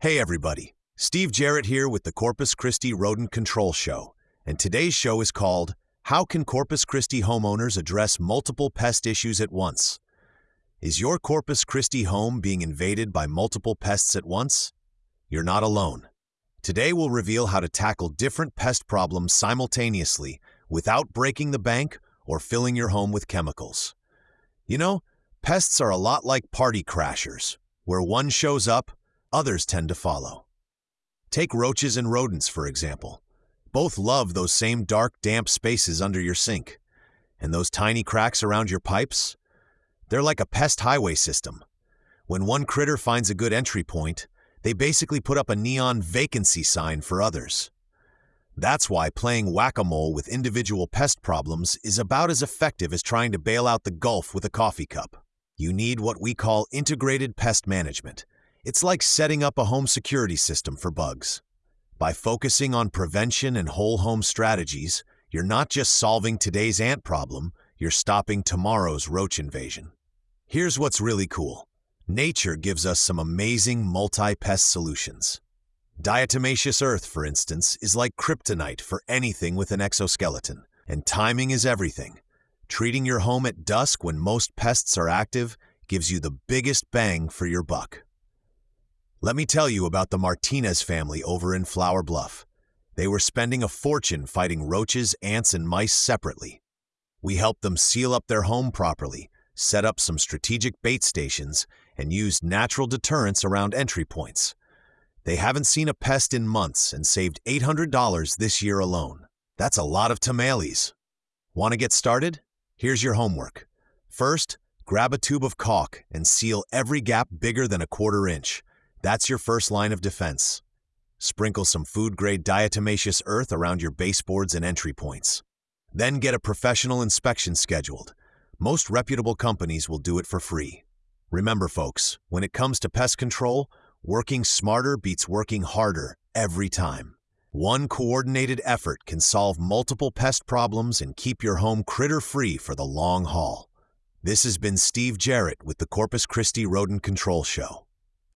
Hey everybody, Steve Jarrett here with the Corpus Christi Rodent Control Show, and today's show is called How Can Corpus Christi Homeowners Address Multiple Pest Issues at Once? Is your Corpus Christi home being invaded by multiple pests at once? You're not alone. Today we'll reveal how to tackle different pest problems simultaneously without breaking the bank or filling your home with chemicals. You know, pests are a lot like party crashers, where one shows up, others tend to follow. Take roaches and rodents, for example. Both love those same dark, damp spaces under your sink. And those tiny cracks around your pipes? They're like a pest highway system. When one critter finds a good entry point, they basically put up a neon vacancy sign for others. That's why playing whack-a-mole with individual pest problems is about as effective as trying to bail out the Gulf with a coffee cup. You need what we call integrated pest management. It's like setting up a home security system for bugs. By focusing on prevention and whole home strategies, you're not just solving today's ant problem, you're stopping tomorrow's roach invasion. Here's what's really cool. Nature gives us some amazing multi-pest solutions. Diatomaceous earth, for instance, is like kryptonite for anything with an exoskeleton. And timing is everything. Treating your home at dusk when most pests are active gives you the biggest bang for your buck. Let me tell you about the Martinez family over in Flower Bluff. They were spending a fortune fighting roaches, ants, and mice separately. We helped them seal up their home properly, set up some strategic bait stations, and used natural deterrents around entry points. They haven't seen a pest in months and saved $800 this year alone. That's a lot of tamales. Want to get started? Here's your homework. First, grab a tube of caulk and seal every gap bigger than a 1/4 inch. That's your first line of defense. Sprinkle some food-grade diatomaceous earth around your baseboards and entry points. Then get a professional inspection scheduled. Most reputable companies will do it for free. Remember, folks, when it comes to pest control, working smarter beats working harder every time. One coordinated effort can solve multiple pest problems and keep your home critter-free for the long haul. This has been Steve Jarrett with the Corpus Christi Rodent Control Show.